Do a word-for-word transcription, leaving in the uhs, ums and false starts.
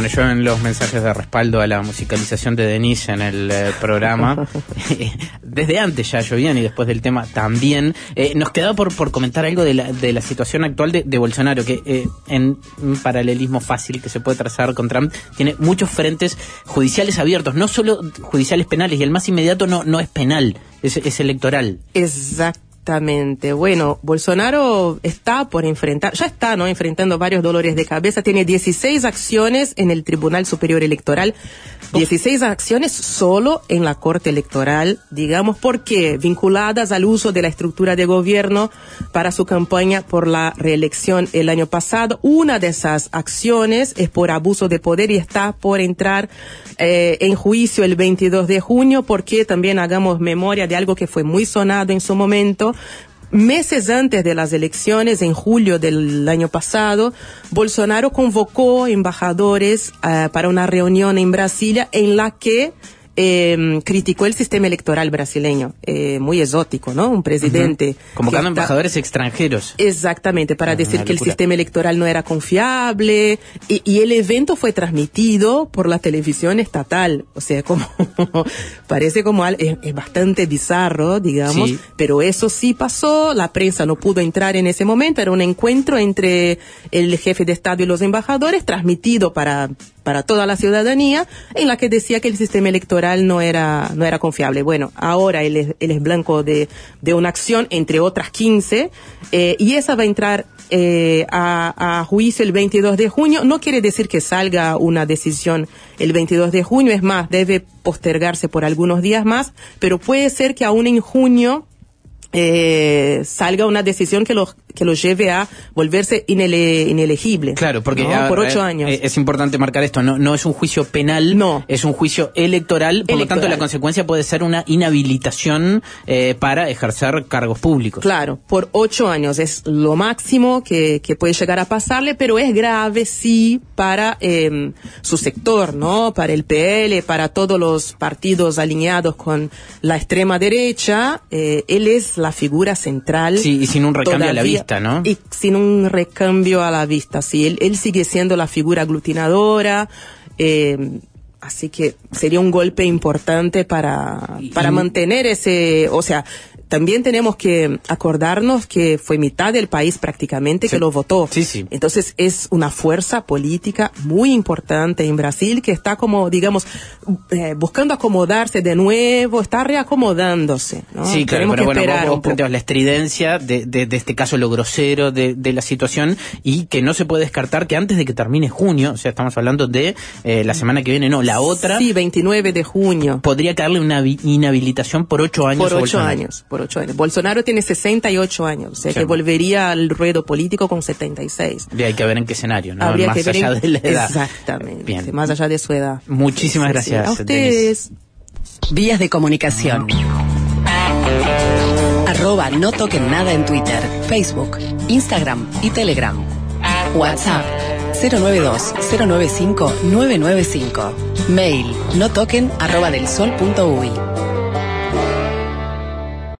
Bueno, yo en los mensajes de respaldo a la musicalización de Denise en el eh, programa, desde antes ya llovían y después del tema también. Eh, nos quedaba por, por comentar algo de la, de la situación actual de, de Bolsonaro, que eh, en un paralelismo fácil que se puede trazar con Trump, tiene muchos frentes judiciales abiertos, no solo judiciales penales, y el más inmediato no, no es penal, es, es electoral. Exacto. Exactamente. Bueno, Bolsonaro está por enfrentar, ya está, ¿no? Enfrentando varios dolores de cabeza. Tiene dieciséis acciones en el Tribunal Superior Electoral. dieciséis acciones solo en la Corte Electoral, digamos, porque vinculadas al uso de la estructura de gobierno para su campaña por la reelección el año pasado. Una de esas acciones es por abuso de poder y está por entrar eh, en juicio el veintidós de junio, porque también hagamos memoria de algo que fue muy sonado en su momento. Meses antes de las elecciones, en julio del año pasado, Bolsonaro convocó embajadores uh, para una reunión en Brasilia en la que eh, criticó el sistema electoral brasileño. Eh, muy exótico, ¿no? Un presidente... Uh-huh. Convocando está... embajadores extranjeros. Exactamente, para ah, decir que el sistema electoral no era confiable. Y, y el evento fue transmitido por la televisión estatal. O sea, como parece como es, es bastante bizarro, digamos, sí. Pero eso sí pasó. La prensa no pudo entrar en ese momento. Era un encuentro entre el jefe de Estado y los embajadores, transmitido para... para toda la ciudadanía, en la que decía que el sistema electoral no era no era confiable. Bueno, ahora él es, él es blanco de, de una acción, entre otras quince, eh, y esa va a entrar eh, a, a juicio el veintidós de junio. No quiere decir que salga una decisión el veintidós de junio, es más, debe postergarse por algunos días más, pero puede ser que aún en junio Eh, salga una decisión que lo que lo lleve a volverse inele, inelegible. Claro, porque ¿no? a, por ocho a, años. Es importante marcar esto, no, no es un juicio penal, no. Es un juicio electoral, por electoral. Lo tanto la consecuencia puede ser una inhabilitación eh, para ejercer cargos públicos. Claro, por ocho años es lo máximo que, que puede llegar a pasarle, pero es grave sí para eh, su sector, ¿no? Para el P L, para todos los partidos alineados con la extrema derecha, eh, él es la figura central. Sí, y sin un recambio todavía, a la vista, ¿no? Y sin un recambio a la vista, sí. Él, él sigue siendo la figura aglutinadora, eh, así que sería un golpe importante para, para y, mantener ese, o sea, también tenemos que acordarnos que fue mitad del país prácticamente sí. que lo votó. Sí, sí. Entonces es una fuerza política muy importante en Brasil que está como, digamos, eh, buscando acomodarse de nuevo, está reacomodándose, ¿no? Sí, claro, tenemos pero que bueno, esperar vos, vos planteas la estridencia de, de, de este caso, lo grosero de, de la situación, y que no se puede descartar que antes de que termine junio, o sea, estamos hablando de eh, la semana que viene, no, la otra. Sí, veintinueve de junio. Podría caerle una inhabilitación por ocho años. Por ocho años, por ocho años. Bolsonaro tiene sesenta y ocho años, o sea sí. que volvería al ruedo político con setenta y seis. Y hay que ver en qué escenario, ¿no? Habría más que ver allá en... de la edad. Exactamente, bien. Más allá de su edad. Muchísimas sí, gracias. Sí. A ustedes. Denise. Vías de comunicación. Arroba no toquen nada en Twitter, Facebook, Instagram y Telegram. WhatsApp cero nueve dos cero nueve cinco nueve nueve cinco. Mail no toquen arroba del sol punto uy.